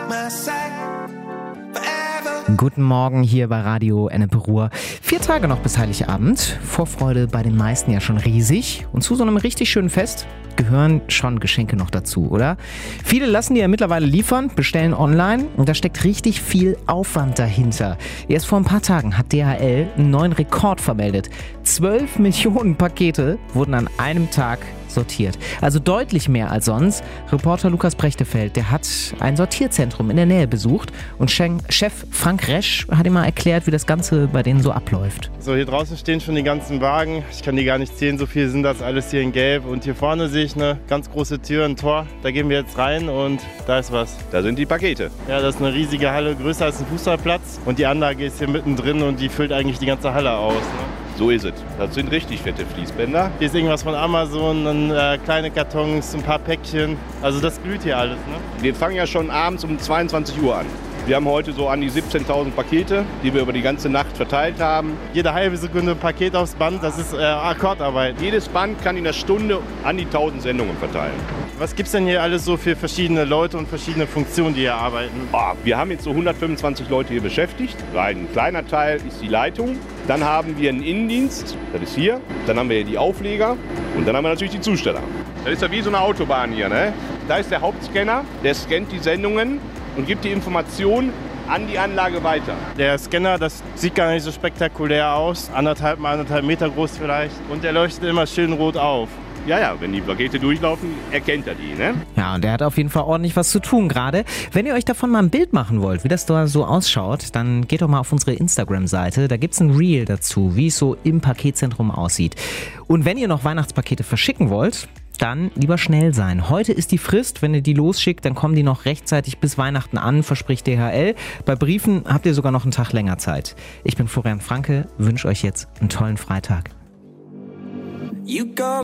my side forever. Guten Morgen hier bei Radio Ennepe Ruhr. 4 Tage noch bis Heiligabend. Vorfreude bei den meisten ja schon riesig. Und zu so einem richtig schönen Fest gehören schon Geschenke noch dazu, oder? Viele lassen die ja mittlerweile liefern, bestellen online und da steckt richtig viel Aufwand dahinter. Erst vor ein paar Tagen hat DHL einen neuen Rekord vermeldet. 12 Millionen Pakete wurden an einem Tag sortiert. Also deutlich mehr als sonst. Reporter Lukas Brechtefeld, der hat ein Sortierzentrum in der Nähe besucht und Chef Frank Resch hat ihm mal erklärt, wie das Ganze bei denen so abläuft. So, hier draußen stehen schon die ganzen Wagen. Ich kann die gar nicht zählen, so viel sind das alles hier in Gelb. Und hier vorne sehe ich eine ganz große Tür, ein Tor. Da gehen wir jetzt rein und da ist was. Da sind die Pakete. Ja, das ist eine riesige Halle, größer als ein Fußballplatz. Und die Anlage ist hier mittendrin und die füllt eigentlich die ganze Halle aus. Ne? So ist es. Das sind richtig fette Fließbänder. Hier ist irgendwas von Amazon, dann kleine Kartons, ein paar Päckchen. Also das glüht hier alles. Ne? Wir fangen ja schon abends um 22 Uhr an. Wir haben heute so an die 17.000 Pakete, die wir über die ganze Nacht verteilt haben. Jede halbe Sekunde ein Paket aufs Band, das ist Akkordarbeit. Jedes Band kann in der Stunde an die 1000 Sendungen verteilen. Was gibt es denn hier alles so für verschiedene Leute und verschiedene Funktionen, die hier arbeiten? Wir haben jetzt so 125 Leute hier beschäftigt. Ein kleiner Teil ist die Leitung. Dann haben wir einen Innendienst, das ist hier. Dann haben wir hier die Aufleger und dann haben wir natürlich die Zusteller. Das ist ja wie so eine Autobahn hier, ne? Da ist der Hauptscanner, der scannt die Sendungen und gibt die Information an die Anlage weiter. Der Scanner, das sieht gar nicht so spektakulär aus. 1,5 Meter groß vielleicht. Und der leuchtet immer schön rot auf. Ja, wenn die Pakete durchlaufen, erkennt er die, ne? Ja, und der hat auf jeden Fall ordentlich was zu tun gerade. Wenn ihr euch davon mal ein Bild machen wollt, wie das da so ausschaut, dann geht doch mal auf unsere Instagram-Seite. Da gibt's ein Reel dazu, wie es so im Paketzentrum aussieht. Und wenn ihr noch Weihnachtspakete verschicken wollt, dann lieber schnell sein. Heute ist die Frist, wenn ihr die losschickt, dann kommen die noch rechtzeitig bis Weihnachten an, verspricht DHL. Bei Briefen habt ihr sogar noch einen Tag länger Zeit. Ich bin Florian Franke, wünsche euch jetzt einen tollen Freitag.